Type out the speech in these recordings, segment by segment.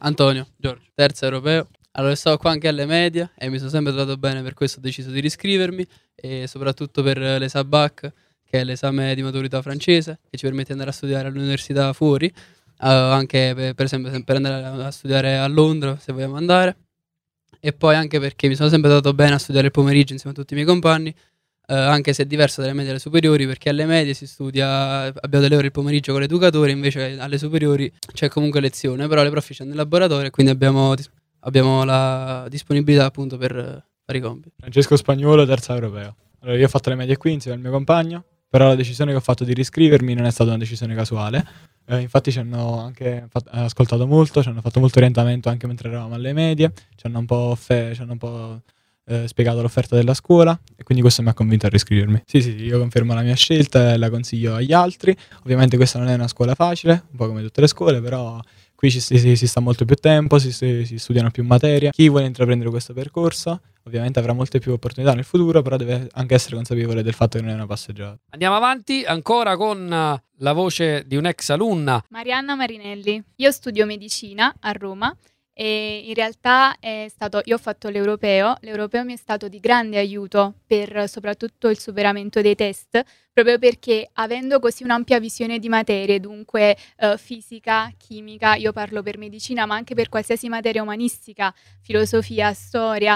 Antonio, Giorgio, terzo europeo. Allora, stavo qua anche alle medie e mi sono sempre trovato bene, per questo ho deciso di riscrivermi e soprattutto per l'ESABAC, che è l'esame di maturità francese, che ci permette di andare a studiare all'università fuori, anche per esempio per andare a studiare a Londra, se vogliamo andare. E poi anche perché mi sono sempre trovato bene a studiare il pomeriggio insieme a tutti i miei compagni, anche se è diverso dalle medie alle superiori, perché alle medie si studia, abbiamo delle ore il pomeriggio con l'educatore, invece alle superiori c'è comunque lezione, però le prof ci hanno il laboratorio e quindi abbiamo la disponibilità appunto per fare i compiti. Francesco Spagnuolo, terza europeo. Allora, io ho fatto le medie qui insieme al mio compagno, però la decisione che ho fatto di riscrivermi non è stata una decisione casuale. Infatti ci hanno anche ascoltato molto, ci hanno fatto molto orientamento anche mentre eravamo alle medie, ci hanno un po' spiegato l'offerta della scuola e quindi questo mi ha convinto a riscrivermi. Sì, io confermo la mia scelta e la consiglio agli altri. Ovviamente questa non è una scuola facile, un po' come tutte le scuole, però qui si sta molto più tempo, si studiano più materie. Chi vuole intraprendere questo percorso ovviamente avrà molte più opportunità nel futuro, però deve anche essere consapevole del fatto che non è una passeggiata. Andiamo avanti ancora con la voce di un'ex alunna. Marianna Marinelli. Io studio medicina a Roma e in realtà io ho fatto l'europeo mi è stato di grande aiuto per soprattutto il superamento dei test, proprio perché avendo così un'ampia visione di materie, dunque fisica, chimica, io parlo per medicina ma anche per qualsiasi materia umanistica, filosofia, storia,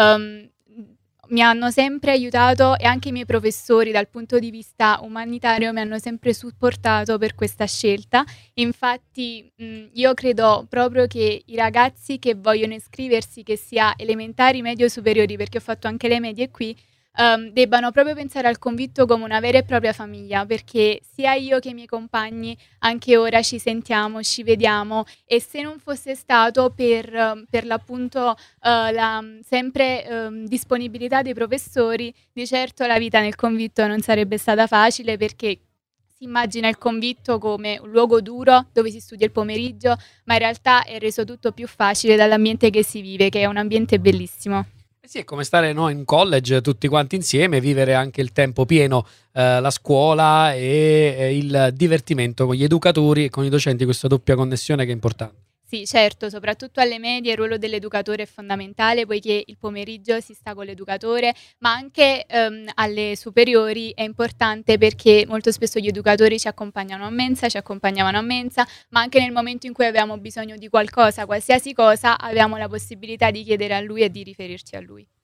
mi hanno sempre aiutato e anche i miei professori dal punto di vista umanitario mi hanno sempre supportato per questa scelta. Infatti io credo proprio che i ragazzi che vogliono iscriversi, che sia elementari, medio, superiori, perché ho fatto anche le medie qui, debbano proprio pensare al convitto come una vera e propria famiglia, perché sia io che i miei compagni anche ora ci sentiamo, ci vediamo e se non fosse stato per l'appunto la sempre disponibilità dei professori, di certo la vita nel convitto non sarebbe stata facile, perché si immagina il convitto come un luogo duro dove si studia il pomeriggio, ma in realtà è reso tutto più facile dall'ambiente che si vive, che è un ambiente bellissimo. Sì, è come stare noi in college tutti quanti insieme, vivere anche il tempo pieno, la scuola e il divertimento con gli educatori e con i docenti, questa doppia connessione che è importante. Sì, certo, soprattutto alle medie il ruolo dell'educatore è fondamentale, poiché il pomeriggio si sta con l'educatore, ma anche alle superiori è importante perché molto spesso gli educatori ci accompagnano a mensa, ci accompagnavano a mensa, ma anche nel momento in cui avevamo bisogno di qualcosa, qualsiasi cosa, avevamo la possibilità di chiedere a lui e di riferirci a lui.